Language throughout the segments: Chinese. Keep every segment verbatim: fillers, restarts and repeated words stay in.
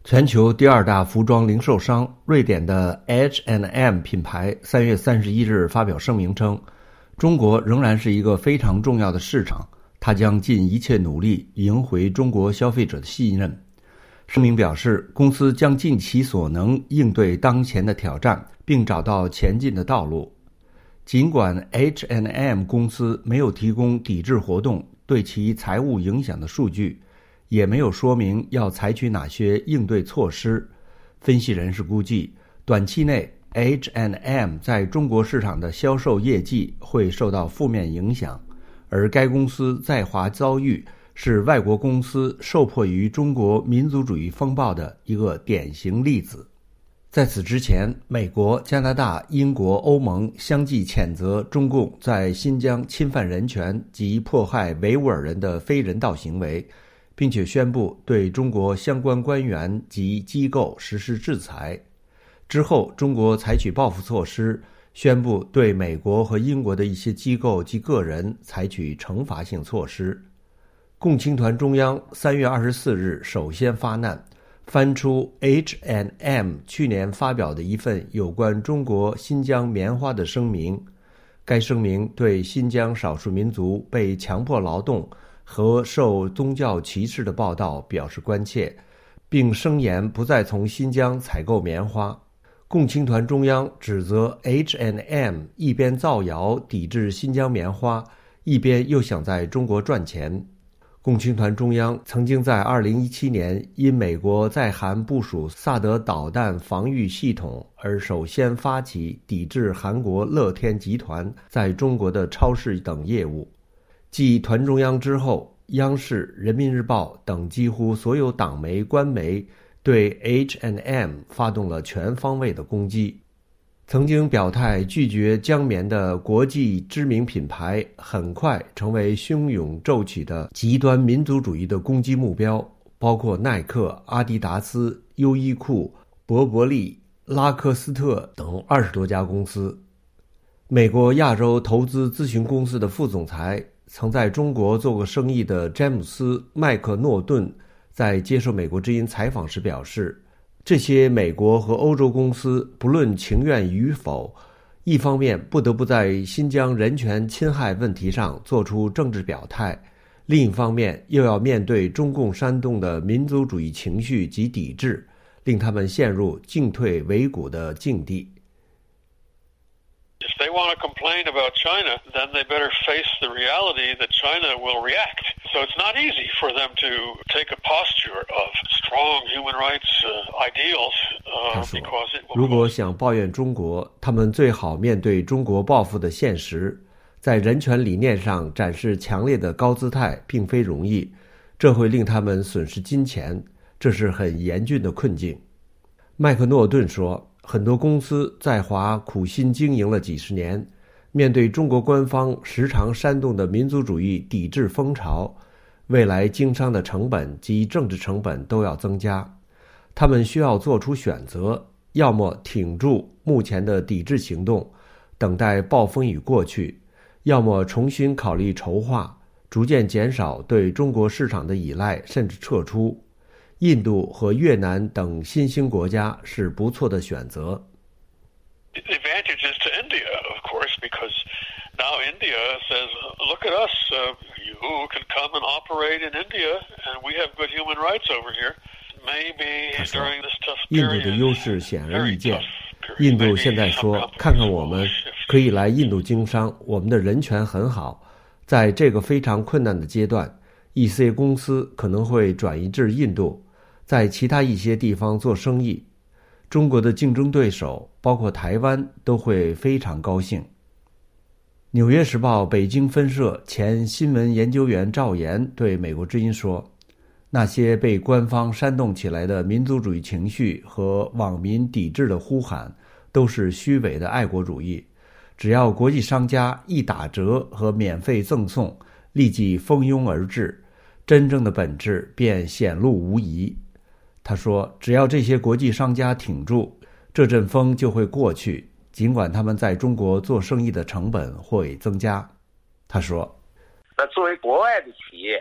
全球第二大服装零售商瑞典的 H and M 品牌三月三十一日发表声明称，中国仍然是一个非常重要的市场，它将尽一切努力赢回中国消费者的信任。声明表示，公司将尽其所能应对当前的挑战，并找到前进的道路。尽管 H and M 公司没有提供抵制活动对其财务影响的数据，也没有说明要采取哪些应对措施。分析人士估计，短期内 H and M 在中国市场的销售业绩会受到负面影响，而该公司在华遭遇是外国公司受迫于中国民族主义风暴的一个典型例子。在此之前，美国、加拿大、英国、欧盟相继谴责中共在新疆侵犯人权及迫害维吾尔人的非人道行为，并且宣布对中国相关官员及机构实施制裁。之后，中国采取报复措施，宣布对美国和英国的一些机构及个人采取惩罚性措施。共青团中央三月二十四日首先发难，翻出 H and M 去年发表的一份有关中国新疆棉花的声明。该声明对新疆少数民族被强迫劳动和受宗教歧视的报道表示关切，并声言不再从新疆采购棉花。共青团中央指责 H and M 一边造谣抵制新疆棉花，一边又想在中国赚钱。共青团中央曾经在二零一七年因美国在韩部署萨德导弹防御系统而首先发起抵制韩国乐天集团在中国的超市等业务。继团中央之后，央视、人民日报等几乎所有党媒官媒对 H and M 发动了全方位的攻击。曾经表态拒绝疆棉的国际知名品牌，很快成为汹涌骤起的极端民族主义的攻击目标，包括耐克、阿迪达斯、优衣库、博伯利、拉科斯特等二十多家公司。美国亚洲投资咨询公司的副总裁，曾在中国做过生意的詹姆斯·麦克诺顿在接受美国之音采访时表示，这些美国和欧洲公司不论情愿与否，一方面不得不在新疆人权侵害问题上做出政治表态，另一方面又要面对中共煽动的民族主义情绪及抵制，令他们陷入进退维谷的境地。 If they want to complain about China, then they better face the reality that China will react. So it's not easy for them to take a posture of strong human rights uh, ideals uh, because it will... 如果想抱怨中国，他们最好面对中国报复的现实。在人权理念上展示强烈的高姿态并非容易，这会令他们损失金钱，这是很严峻的困境。麦克诺顿说，很多公司在华苦心经营了几十年，面对中国官方时常煽动的民族主义抵制风潮，未来经商的成本及政治成本都要增加。他们需要做出选择，要么挺住目前的抵制行动，等待暴风雨过去，要么重新考虑筹划，逐渐减少对中国市场的依赖，甚至撤出。印度和越南等新兴国家是不错的选择。 The advantage is to India, of course, because now India says, look at us, uh, you can come and operate in India, and we have good human rights over here. Maybe during this tough period, 印度的优势显而易见。印度现在说，看看我们，可以来印度经商，我们的人权很好。在这个非常困难的阶段，一些公司可能会转移至印度，在其他一些地方做生意。中国的竞争对手，包括台湾，都会非常高兴。纽约时报北京分社前新闻研究员赵岩对美国之音说，那些被官方煽动起来的民族主义情绪和网民抵制的呼喊，都是虚伪的爱国主义。只要国际商家一打折和免费赠送，立即蜂拥而至，真正的本质便显露无遗。他说，只要这些国际商家挺住，这阵风就会过去，尽管他们在中国做生意的成本会增加。他说， 那作为国外的企业，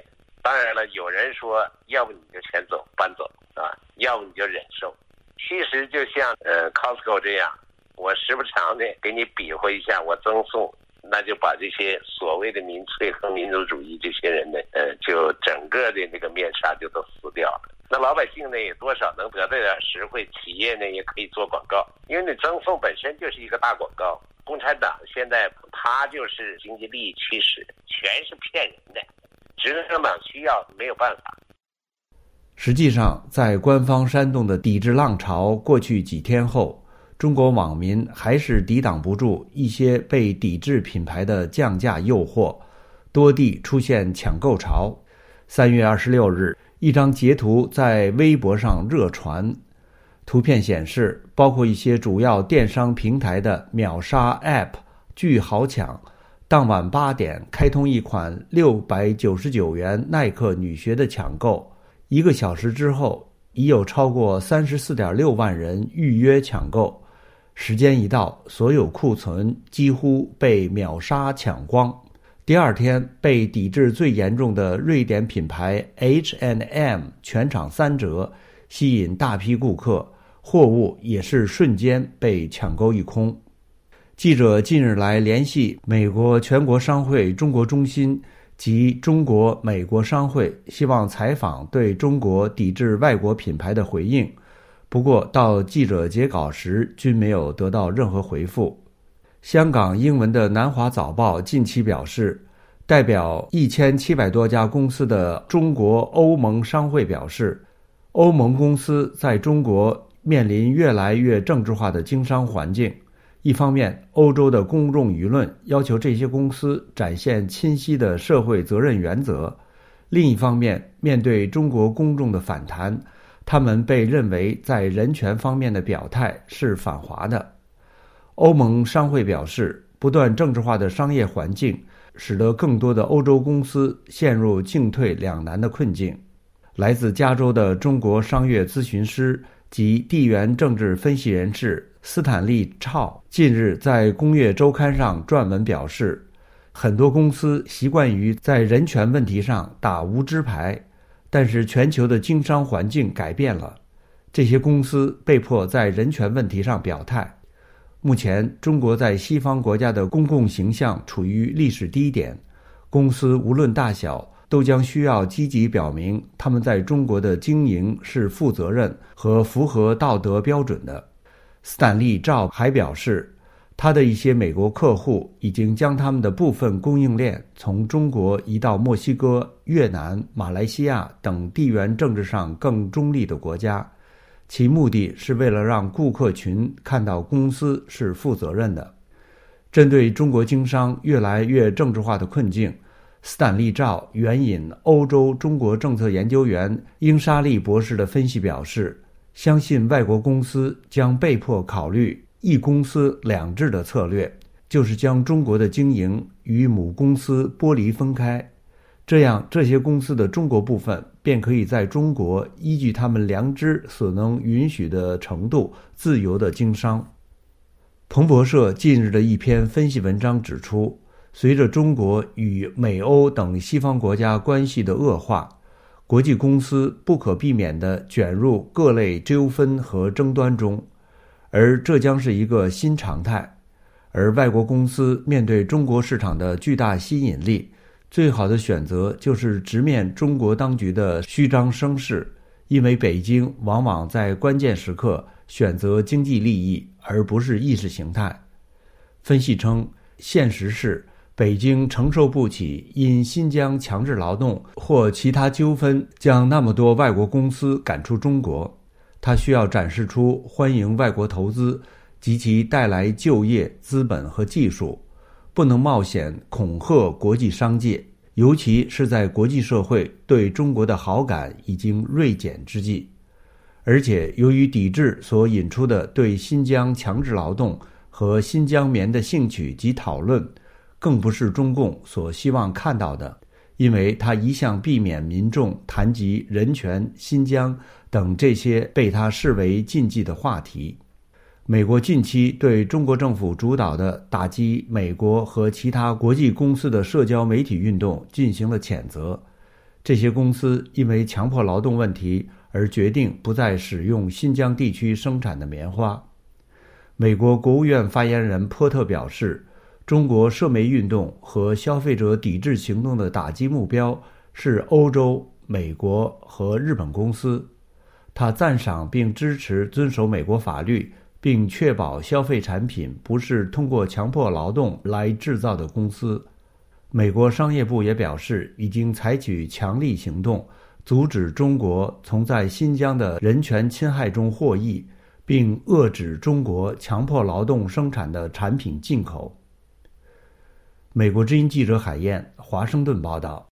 当然了，有人说要不你就先走搬走啊，要不你就忍受。其实就像呃 Costco 这样，我时不常的给你比划一下我赠送，那就把这些所谓的民粹和民族主义这些人呢，呃，就整个的那个面纱就都撕掉了。那老百姓呢也多少能得到点实惠，企业呢也可以做广告，因为你赠送本身就是一个大广告。共产党现在他就是经济利益驱使，全是骗人的，执政党需要没有办法。 实际上，在官方煽动的抵制浪潮过去几天后，中国网民还是抵挡不住一些被抵制品牌的降价诱惑，多地出现抢购潮。三月二十六日，一张截图在微博上热传，图片显示，包括一些主要电商平台的秒杀 App 巨好抢，当晚八点开通一款六百九十九元耐克女鞋的抢购，一个小时之后，已有超过 三十四点六万人预约抢购。时间一到，所有库存几乎被秒杀抢光。第二天，被抵制最严重的瑞典品牌 H and M 全场三折，吸引大批顾客，货物也是瞬间被抢购一空。记者近日来联系美国全国商会中国中心及中国美国商会，希望采访对中国抵制外国品牌的回应，不过到记者截稿时均没有得到任何回复。香港英文的南华早报近期表示，代表一千七百多家公司的中国欧盟商会表示，欧盟公司在中国面临越来越政治化的经商环境。一方面，欧洲的公众舆论要求这些公司展现清晰的社会责任原则；另一方面，面对中国公众的反弹，他们被认为在人权方面的表态是反华的。欧盟商会表示，不断政治化的商业环境使得更多的欧洲公司陷入进退两难的困境。来自加州的中国商业咨询师及地缘政治分析人士斯坦利·赵近日在《工业周刊》上撰文表示，很多公司习惯于在人权问题上打无知牌，但是全球的经商环境改变了，这些公司被迫在人权问题上表态。目前，中国在西方国家的公共形象处于历史低点，公司无论大小，都将需要积极表明他们在中国的经营是负责任和符合道德标准的。斯坦利·赵还表示，他的一些美国客户已经将他们的部分供应链从中国移到墨西哥、越南、马来西亚等地缘政治上更中立的国家，其目的是为了让顾客群看到公司是负责任的。针对中国经商越来越政治化的困境，斯坦利·赵援引欧洲中国政策研究员英沙利博士的分析表示，相信外国公司将被迫考虑一公司两制的策略，就是将中国的经营与母公司剥离分开，这样这些公司的中国部分便可以在中国依据他们良知所能允许的程度自由地经商。彭博社近日的一篇分析文章指出，随着中国与美欧等西方国家关系的恶化，国际公司不可避免地卷入各类纠纷和争端中，而这将是一个新常态。而外国公司面对中国市场的巨大吸引力，最好的选择就是直面中国当局的虚张声势，因为北京往往在关键时刻选择经济利益，而不是意识形态。分析称，现实是北京承受不起因新疆强制劳动或其他纠纷将那么多外国公司赶出中国，它需要展示出欢迎外国投资及其带来就业、资本和技术，不能冒险恐吓国际商界，尤其是在国际社会对中国的好感已经锐减之际。而且由于抵制所引出的对新疆强制劳动和新疆棉的兴趣及讨论，更不是中共所希望看到的，因为他一向避免民众谈及人权、新疆等这些被他视为禁忌的话题。美国近期对中国政府主导的打击美国和其他国际公司的社交媒体运动进行了谴责， 这些公司因为强迫劳动问题而决定不再使用新疆地区生产的棉花。美国国务院发言人波特表示，中国涉煤运动和消费者抵制行动的打击目标是欧洲、美国和日本公司。他赞赏并支持遵守美国法律，并确保消费产品不是通过强迫劳动来制造的公司。美国商业部也表示，已经采取强力行动，阻止中国从在新疆的人权侵害中获益，并遏制中国强迫劳动生产的产品进口。美国之音记者海燕，华盛顿报道。